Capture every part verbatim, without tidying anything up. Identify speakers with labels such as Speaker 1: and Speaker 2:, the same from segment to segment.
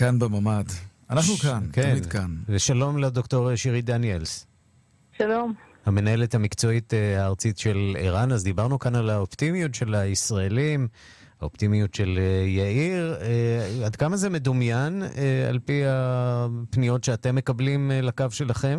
Speaker 1: כאן בממד. אנחנו ש... כאן, כן. תמיד כאן.
Speaker 2: ושלום לדוקטור שירית דניאלס.
Speaker 3: שלום.
Speaker 2: המנהלת המקצועית הארצית של ער"ן. אז דיברנו כאן על האופטימיות של הישראלים, האופטימיות של יאיר. עד כמה זה מדומיין על פי הפניות שאתם מקבלים לקו שלכם?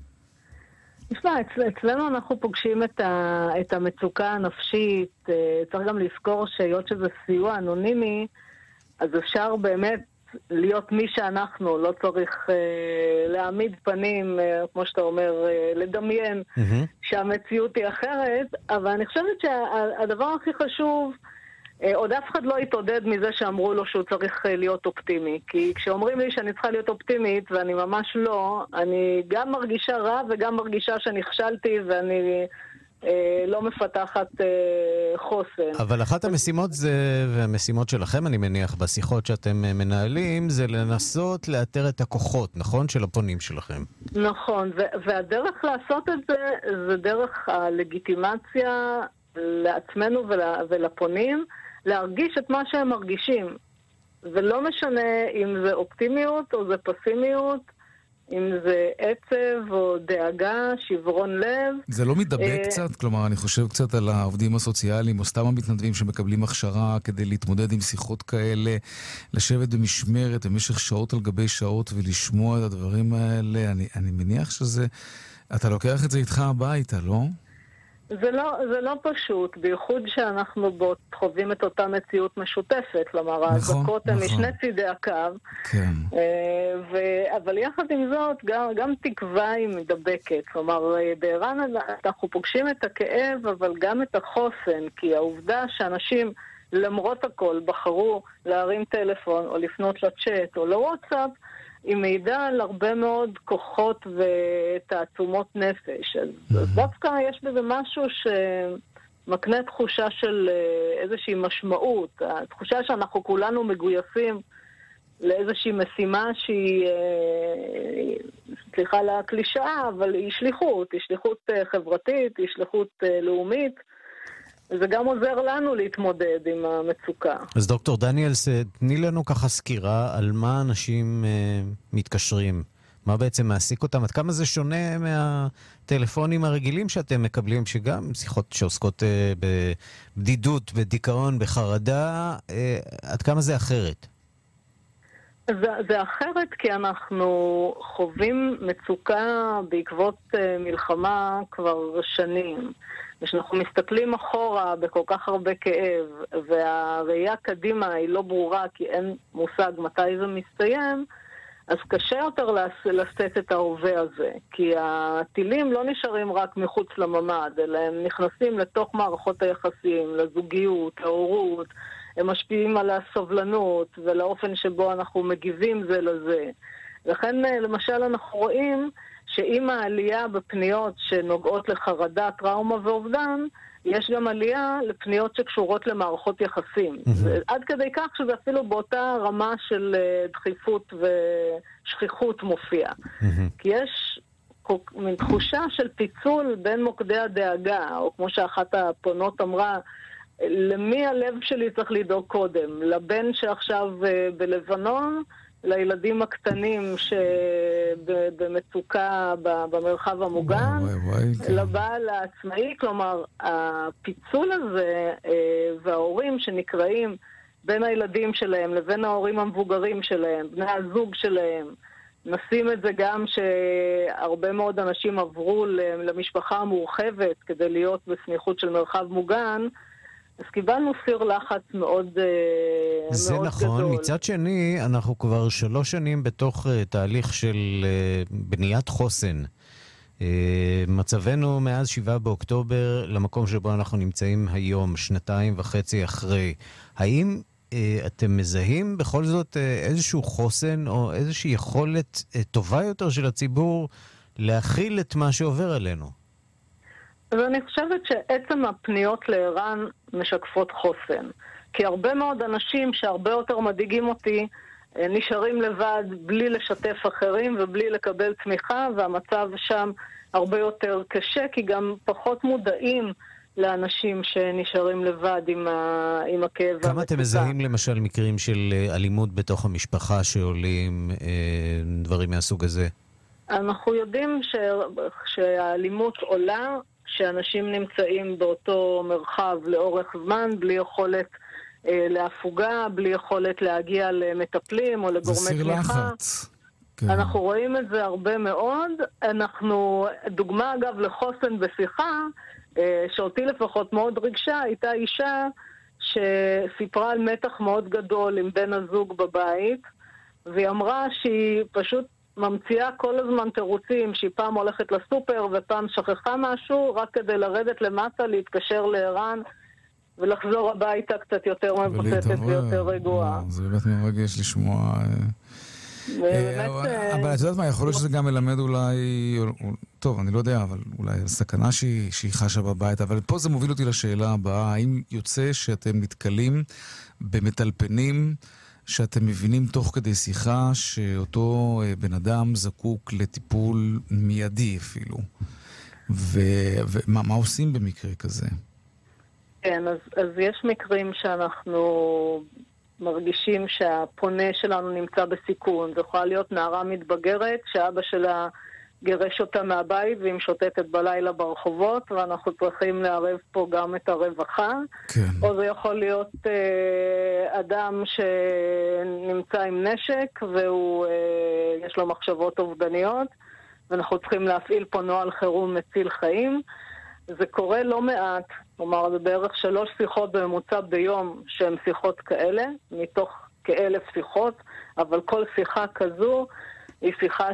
Speaker 3: נשמע, אצל, אצלנו אנחנו פוגשים את, ה, את המצוקה הנפשית. צריך גם לזכור שהיות שזה סיוע אנונימי, אז אפשר באמת להיות מי שאנחנו, לא צריך אה, להעמיד פנים, אה, כמו שאתה אומר, אה, לדמיין mm-hmm. שהמציאות היא אחרת, אבל אני חושבת שהדבר הכי חשוב, אה, עוד אף אחד לא יתעודד מזה שאמרו לו שהוא צריך אה, להיות אופטימי, כי כשאומרים לי שאני צריכה להיות אופטימית, ואני ממש לא, אני גם מרגישה רע וגם מרגישה שנכשלתי, ואני לא מפתחת חוסן.
Speaker 2: אבל אחת המשימות זה, והמשימות שלכם אני מניח בשיחות שאתם מנהלים, זה לנסות לאתר את הכוחות, נכון? של הפונים שלכם.
Speaker 3: נכון, והדרך לעשות את זה, זה דרך הלגיטימציה לעצמנו ולפונים, להרגיש את מה שהם מרגישים. ולא משנה אם זה אופטימיות או זה פסימיות, אם זה עצב או דאגה, שברון לב.
Speaker 1: זה לא מתדבק קצת? כלומר, אני חושב קצת על העובדים הסוציאליים, או סתם המתנדבים שמקבלים הכשרה כדי להתמודד עם שיחות כאלה, לשבת במשמרת במשך שעות על גבי שעות ולשמוע את הדברים האלה. אני, אני מניח שזה... אתה לוקח את זה איתך הביתה, לא?
Speaker 3: זה לא, זה לא פשוט, בייחוד שאנחנו בו חווים את אותה מציאות משותפת, כלומר, נכון, ההזקות הן נכון. משני צידי הקו,
Speaker 1: כן.
Speaker 3: ו... אבל יחד עם זאת, גם, גם תקווה היא מדבקת, כלומר, בער"ן אנחנו פוגשים את הכאב, אבל גם את החוסן, כי העובדה שאנשים, למרות הכל, בחרו להרים טלפון, או לפנות לצ'אט, או לוואטסאפ, היא מידע על הרבה מאוד כוחות ותעצומות נפש. אז mm-hmm. דווקא יש בזה משהו שמקנה תחושה של איזושהי משמעות. התחושה שאנחנו כולנו מגויסים לאיזושהי משימה שהיא, סליחה לקלישאה, אבל היא שליחות. היא שליחות חברתית, היא שליחות לאומית. זה גם עוזר לנו להתמודד עם המצוקה.
Speaker 2: אז דוקטור דניאלס, תני לנו ככה סקירה על מה אנשים אה, מתקשרים. מה בעצם מעסיק אותם? עד כמה זה שונה מהטלפונים הרגילים שאתם מקבלים, שגם שיחות שעוסקות אה, בבדידות, בדיכאון, בחרדה, אה, עד כמה זה אחרת?
Speaker 3: זה, זה אחרת כי אנחנו חווים מצוקה בעקבות אה, מלחמה כבר שנים. כשאנחנו מסתכלים אחורה בכל כך הרבה כאב, והראייה קדימה היא לא ברורה כי אין מושג מתי זה מסתיים, אז קשה יותר לשאת את ההווה הזה. כי הטילים לא נשארים רק מחוץ לממד, אלא הם נכנסים לתוך מערכות היחסים, לזוגיות, להורות, הם משפיעים על הסובלנות ולאופן שבו אנחנו מגיבים זה לזה. לכן למשל אנחנו רואים שעם העלייה בפניות שנוגעות לחרדה, טראומה ואובדן, יש גם עלייה לפניות שקשורות למערכות יחסים. Mm-hmm. עד כדי כך שזה אפילו באותה רמה של דחיפות ושכיחות מופיע. Mm-hmm. כי יש מין תחושה של פיצול בין מוקדי הדאגה, או כמו שאחת הפונות אמרה, למי הלב שלי צריך לדאוג קודם? לבן שעכשיו בלבנון, לילדים הקטנים שבמצוקה במרחב המוגן, לבעל העצמאי, כלומר, הפיצול הזה וההורים שנקראים בין הילדים שלהם לבין ההורים המבוגרים שלהם, בני הזוג שלהם, נשים את זה גם שהרבה מאוד אנשים עברו למשפחה המורחבת כדי להיות בסמיכות של מרחב מוגן, אז קיבלנו סיר לחץ מאוד,
Speaker 2: זה
Speaker 3: מאוד
Speaker 2: נכון.
Speaker 3: גדול.
Speaker 2: מצד שני, אנחנו כבר שלוש שנים בתוך uh, תהליך של uh, בניית חוסן. Uh, מצבנו מאז שבעה באוקטובר למקום שבו אנחנו נמצאים היום, שנתיים וחצי אחרי. האם uh, אתם מזהים בכל זאת uh, איזשהו חוסן או איזושהי יכולת uh, טובה יותר של הציבור להכיל את מה שעובר עלינו?
Speaker 3: אז אני חושבת שעצם הפניות לער"ן משקפות חוסן. כי הרבה מאוד אנשים שהרבה יותר מדאיגים אותי נשארים לבד בלי לשתף אחרים ובלי לקבל תמיכה, והמצב שם הרבה יותר קשה, כי גם פחות מודעים לאנשים שנשארים לבד עם, ה... עם הכאב והמצוקה.
Speaker 2: כמה אתם מזהים למשל מקרים של אלימות בתוך המשפחה שעולים, דברים מהסוג הזה?
Speaker 3: אנחנו יודעים ש... שהאלימות עולה, שאנשים נמצאים באותו מרחב לאורך זמן, בלי יכולת אה, להפוגה, בלי יכולת להגיע למטפלים או לגורמי תמיכה.
Speaker 1: זה סיר לחץ. כן.
Speaker 3: אנחנו רואים את זה הרבה מאוד. אנחנו, דוגמה אגב לחוסן בשיחה, אה, שאותי לפחות מאוד רגשה, הייתה אישה שסיפרה על מתח מאוד גדול עם בן הזוג בבית, והיא אמרה שהיא פשוט ממציאה כל הזמן תירוצים, שהיא פעם הולכת לסופר ופעם שכחה משהו, רק כדי לרדת למטה, להתקשר לערן ולחזור הביתה קצת יותר מבוססת ויותר רגועה.
Speaker 1: זה באמת מרגש לשמוע. אבל את יודעת מה, יכול להיות שזה גם מלמד אולי, טוב, אני לא יודע, אבל אולי סכנה שהיא חשה בבית, אבל פה זה מוביל אותי לשאלה הבאה, האם יוצא שאתם נתקלים במטלפנים שאתם מבינים תוך כדי שיחה שאותו בן אדם זקוק לטיפול מיידי אפילו. ומה מה עושים במקרה כזה?
Speaker 3: כן, אז, אז יש מקרים שאנחנו מרגישים שהפונה שלנו נמצא בסיכון. זה יכולה להיות נערה מתבגרת שאבא שלה גרש אותה מהבית והיא משוטטת בלילה ברחובות, ואנחנו צריכים לערב פה גם את הרווחה.
Speaker 1: כן.
Speaker 3: או זה יכול להיות אה, אדם שנמצא עם נשק והוא אה, יש לו מחשבות אובדניות, ואנחנו צריכים להפעיל פה נוהל חירום מציל חיים. זה קורה לא מעט, כלומר זה בערך שלוש שיחות בממוצע ביום שהן שיחות כאלה, מתוך כאלף שיחות, אבל כל שיחה כזו היא שיחה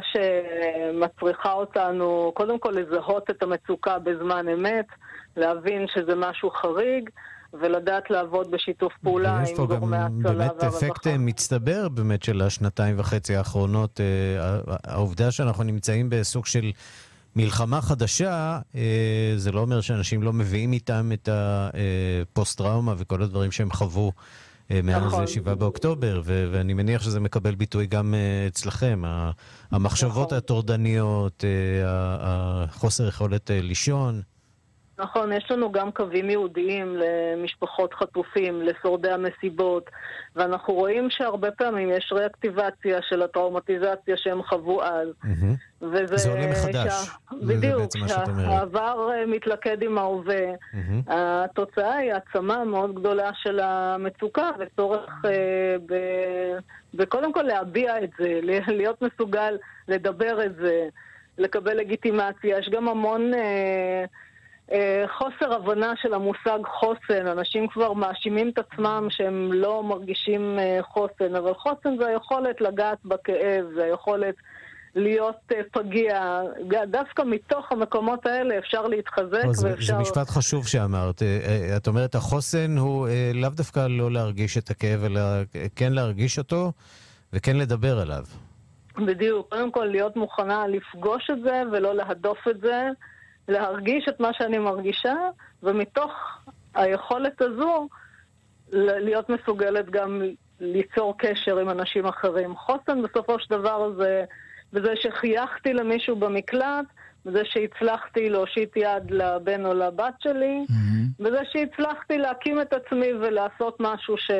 Speaker 3: שמצריכה אותנו קודם כל לזהות את המצוקה בזמן אמת, להבין שזה משהו חריג, ולדעת לעבוד בשיתוף פעולה עם גורמי הצלה והרווחה.
Speaker 2: יש פה גם באמת אפקט מצטבר באמת של השנתיים וחצי האחרונות. העובדה שאנחנו נמצאים בסוג של מלחמה חדשה, זה לא אומר שאנשים לא מביאים איתם את הפוסט-טראומה וכל הדברים שהם חוו מאז שבעה באוקטובר, ואני מניח שזה מקבל ביטוי גם אצלכם. המחשבות הטורדניות, החוסר יכולת לישון.
Speaker 3: נכון, יש לנו גם קווים ייעודיים למשפחות חטופים, לשורדי המסיבות, ואנחנו רואים שהרבה פעמים יש ריאקטיבציה של הטראומטיזציה שהם חוו אז.
Speaker 2: Mm-hmm. וזה, זה עולה מחדש. שה...
Speaker 3: בדיוק, שהעבר מתלכד עם ההווה. Mm-hmm. התוצאה היא העצמה מאוד גדולה של המצוקה, וצורך אה, ב... וקודם כל להביע את זה, להיות מסוגל לדבר את זה, לקבל לגיטימציה. יש גם המון... אה, חוסר הבנה של המושג חוסן. אנשים כבר מאשימים את עצמם שהם לא מרגישים חוסן, אבל חוסן זה היכולת לגעת בכאב, זה היכולת להיות פגיע. דווקא מתוך המקומות האלה אפשר להתחזק
Speaker 2: זה,
Speaker 3: ואפשר...
Speaker 2: זה משפט חשוב שאמרת. את אומרת, החוסן הוא לאו דווקא לא להרגיש את הכאב, אלא כן להרגיש אותו וכן לדבר עליו.
Speaker 3: בדיוק. קודם כל להיות מוכנה לפגוש את זה ולא להדוף את זה, להרגיש את מה שאני מרגישה, ומתוך היכולת הזו להיות מסוגלת גם ליצור קשר עם אנשים אחרים. חוסן בסופו של דבר זה בזה שחייכתי למישהו במקלט, בזה שהצלחתי להושיט יד לבן או לבת שלי, mm-hmm. בזה שהצלחתי להקים את עצמי ולעשות משהו ש...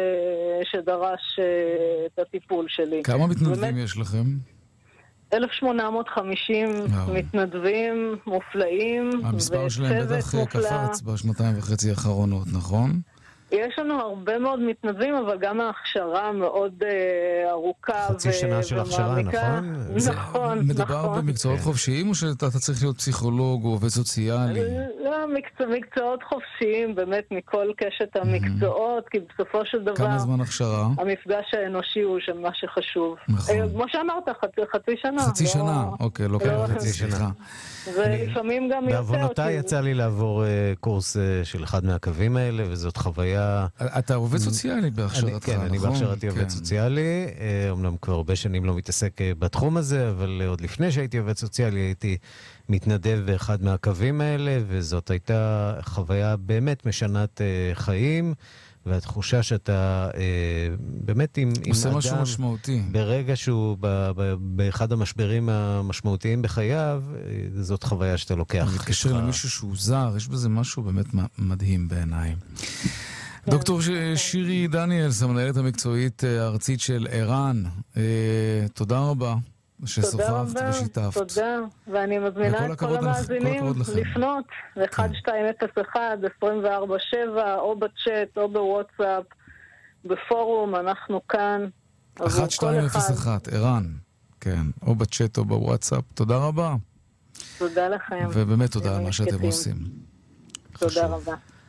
Speaker 3: שדרש את הטיפול שלי.
Speaker 1: כמה מתנדבים באמת... יש לכם?
Speaker 3: אלף שמונה מאות וחמישים מתנדבים מופלאים.
Speaker 1: המספר שלהם בטח קפץ בשנתיים וחצי האחרונות, נכון?
Speaker 3: יש לנו הרבה מאוד מתנדבים, אבל גם ההכשרה מאוד uh, ארוכה ומעמיקה.
Speaker 2: חצי שנה של הכשרה, נכון?
Speaker 3: נכון,
Speaker 1: מדובר
Speaker 3: נכון.
Speaker 1: במקצועות חופשיים, או שאתה צריך להיות פסיכולוג או עובד סוציאלי?
Speaker 3: לא, מקצוע, מקצועות חופשיים, באמת מכל קשת המקצועות, כי בסופו של דבר...
Speaker 1: כמה זמן הכשרה?
Speaker 3: המפגש האנושי הוא מה שחשוב.
Speaker 1: נכון.
Speaker 3: כמו שאמרת, חצי, חצי שנה.
Speaker 1: חצי שנה, אוקיי, לא כמה חצי שנה.
Speaker 3: ולפעמים גם יותר.
Speaker 2: בעוונותיי יצא לי לעבור קורס של אחד מהקווים האלה, וזאת חוויה...
Speaker 1: אתה עובד סוציאלי בהכשרתך, נכון?
Speaker 2: כן, אני בהכשרתי עובד סוציאלי. אומנם כבר הרבה שנים לא מתעסק בתחום הזה, אבל עוד לפני שהייתי עובד סוציאלי הייתי מתנדב באחד מהקווים האלה, וזאת הייתה חוויה באמת משנת חיים, והתחושה שאתה אה, באמת עם, עם
Speaker 1: עושה
Speaker 2: אדם,
Speaker 1: משהו משמעותי.
Speaker 2: ברגע שהוא ב, ב, באחד המשברים המשמעותיים בחייו, אה, זאת חוויה שאתה לוקח.
Speaker 1: אתה מתקשר למישהו שהוא זר, יש בזה משהו באמת מדהים בעיניי. דוקטור שירי דניאלס, המנהלת המקצועית הארצית של ער"ן, תודה רבה ששוחחת ושיתפת.
Speaker 3: תודה, ואני מזמינה את כל המאזינים לפנות ל-אחת שתיים אפס אחת עשרים וארבע שבע או בצ'אט או בוואטסאפ, בפורום, אנחנו כאן.
Speaker 1: אחת שתיים אפס אחת, ער"ן, כן, או בצ'אט או בוואטסאפ. תודה רבה.
Speaker 3: תודה לכם.
Speaker 1: ובאמת תודה על מה שאתם עושים.
Speaker 3: תודה רבה.